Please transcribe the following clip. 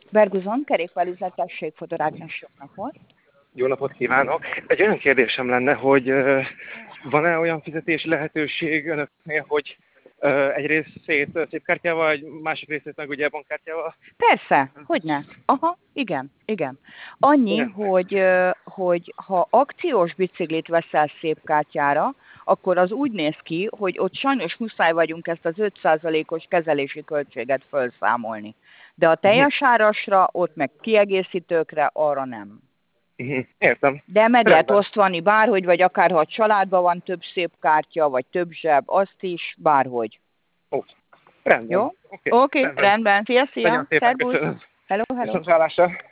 Berguzon, kerékpárüzlet, tessék, Fodor Ágnes, jó napot. Jó napot kívánok! Egy olyan kérdésem lenne, hogy van-e olyan fizetési lehetőség önöknél, hogy egy részét szépkártyával, egy másik részét meg ugye bankkártyával? Persze, hogyne? Aha, igen, igen. Annyi, Igen. hogy ha akciós biciklit veszel szép kártyára, akkor az úgy néz ki, hogy ott sajnos muszáj vagyunk ezt az 5%-os kezelési költséget felszámolni. De a teljes árasra, ott meg kiegészítőkre, arra nem. Értem. De meg lehet Rendben. osztani bárhogy, vagy akár ha a családban van több szép kártya, vagy több zseb, azt is, bárhogy. Ó, rendben. Jó? Oké, Oké, rendben. rendben. Szia, Nagyon szépen szervusz. köszönöm. Hello, hello. Viszontlátásra.